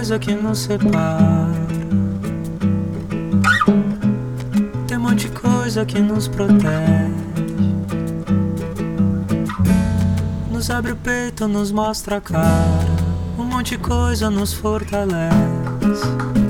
coisa que nos separa, tem um monte de coisa que nos protege, nos abre o peito, nos mostra a cara, um monte de coisa nos fortalece.